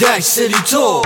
یک سری تو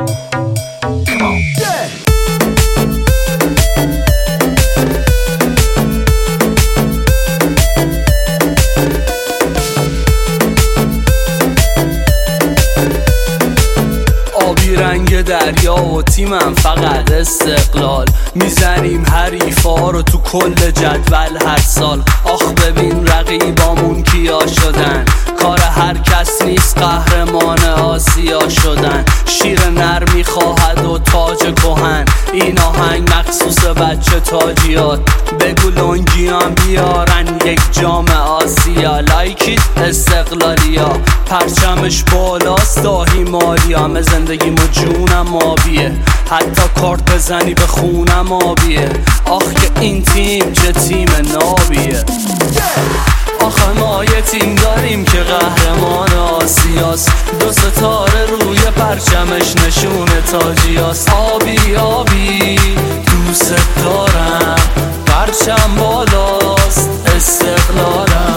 آبی رنگ دریا و تیمم فقط استقلال، میزنیم حریفا رو تو کل جدول هر سال. آخ ببین رقیبامون کیا شدن، کار هر کس نیست قهرمان آسیا شدن. شیر نر میخواهد و تاج کهن، این آهنگ مخصوص بچه تاجیات. بگو لنگیان بیارن یک جام آسیا، لایکیت استقلالیا، پرچمش بالاست داهی مالی. همه زندگیم و جونم آبیه، حتی کارت بزنی به خونم آبیه. آخ که این تیم چه تیم نابیه. آخه ما یه تیم داریم که قهرمان آسیاست، 2 ستاره روی پرچمش نشون تاجیاست. آبی آبی دوست دارم، پرچم بالاست استقلالم.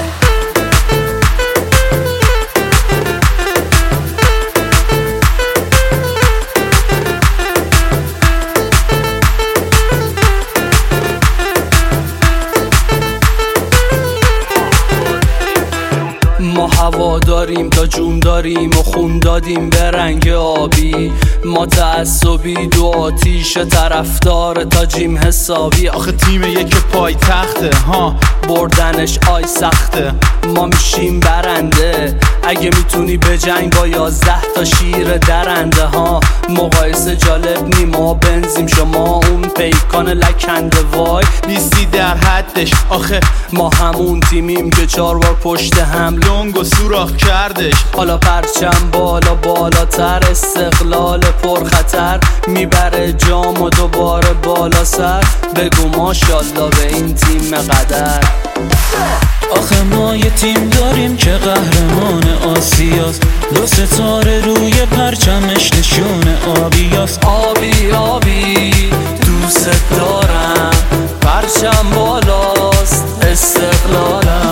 ما هوا داریم تا جون داریم و خون دادیم به رنگ آبی. ما تعصبی دو آتیش طرفدار تاجیم حسابی. آخه تیم یک پای تخته ها، بردنش آی سخته. ما میشیم برنده اگه میتونی به جنگ با 11 تا شیر درنده ها. مقایسه جالب نی، ما بنزیم شما اون پیکان لکنده. وای نیستی در حدش، آخه ما همون تیمیم که 4 بار پشت هم لنگ و سوراخ کردش. حالا پرچم بالا بالاتر، استقلال پرخطر میبره جام و دوباره بالا سر. بگو ماشالله به این تیم قدر. آخه ما یه تیم داریم که قهرمان آسیاست، 2 ستاره روی پرچمش نشون آبیاست. آبی آبی دوست دارم، پرچم بالاست استقلالم.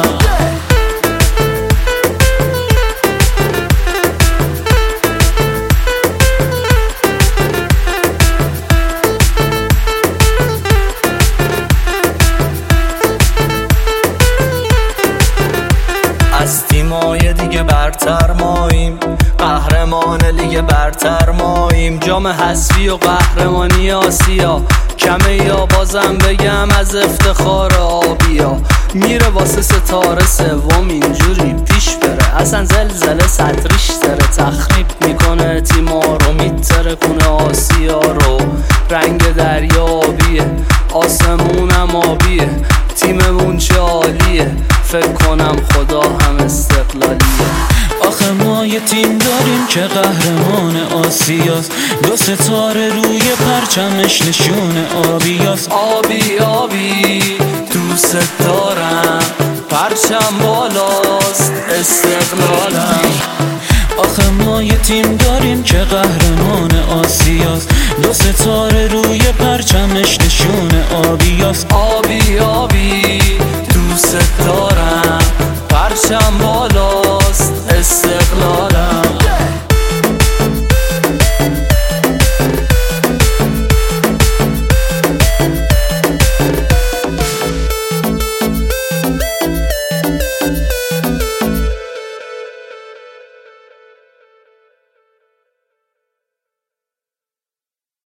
از تیمای دیگه برتر ماییم، قهرمان لیگ برتر ماییم. جام حذفی و قهرمانی آسیا کمه یا بازم بگم از افتخار آبیا. میره واسه ستاره سوم اینجوری پیش بره، اصلا زلزله سطریش تره. تخریب میکنه تیما رو، میتره کنه آسیا رو. رنگ دریا آبیه، آسمونم آبیه، تیممون چه عالیه. فکر کنم خدا هم استقلالیه. آخه ما یه تیم داریم که قهرمان آسیاست، 2 ستاره روی پرچمش نشون آبیاست. آبی آبی دوست دارم، پرچم بالاست استقلالم. آخه ما یه تیم داریم که قهرمان آسیاست، 2 ستاره روی پرچمش نشون آبیاست. آبی آبی دوست دارم، پرچم بالاست